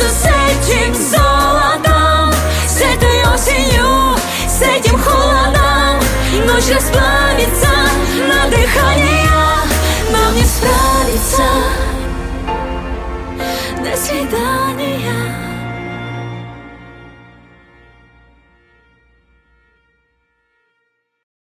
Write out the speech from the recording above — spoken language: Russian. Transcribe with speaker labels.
Speaker 1: справиться с этим золотом, с этой осенью, с этим холодом. Ночь расплавится на дыхание, нам не справиться. До свидания.